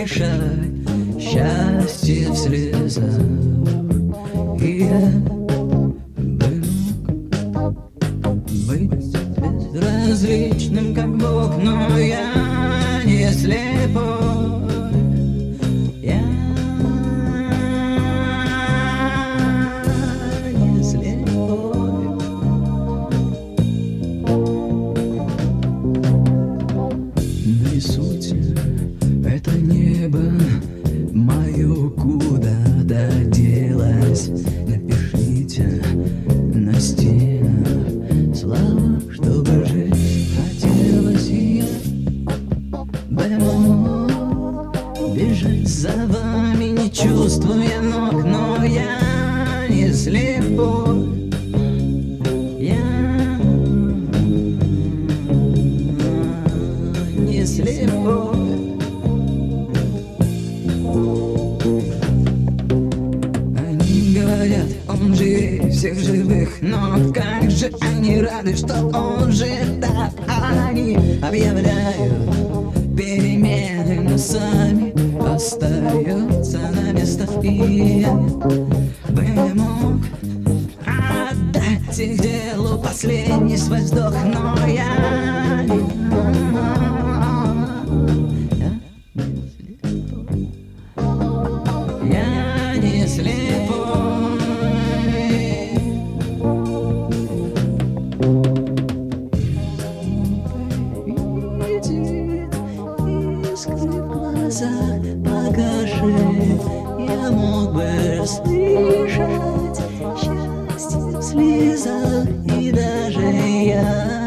смешать счастье в слезах. И я бы мог быть безразличным, как Бог, но я не слепой. Я не слепой. Нарисуйте это небо мое, куда-то делось. Напишите на стенах слова, чтобы жить хотелось. И я бы мог бежать за вами, не чувствуя ног, но я не слепой. Я не слепой. Они говорят, он живее всех живых, но как же они рады, что он же так. Они объявляют перемены, но сами остаются на местах. И я бы мог отдать их делу последний свой вздох, но я не слепой. Видит искры в глазах, покажи. Я мог бы слышать счастье в слезах, и даже я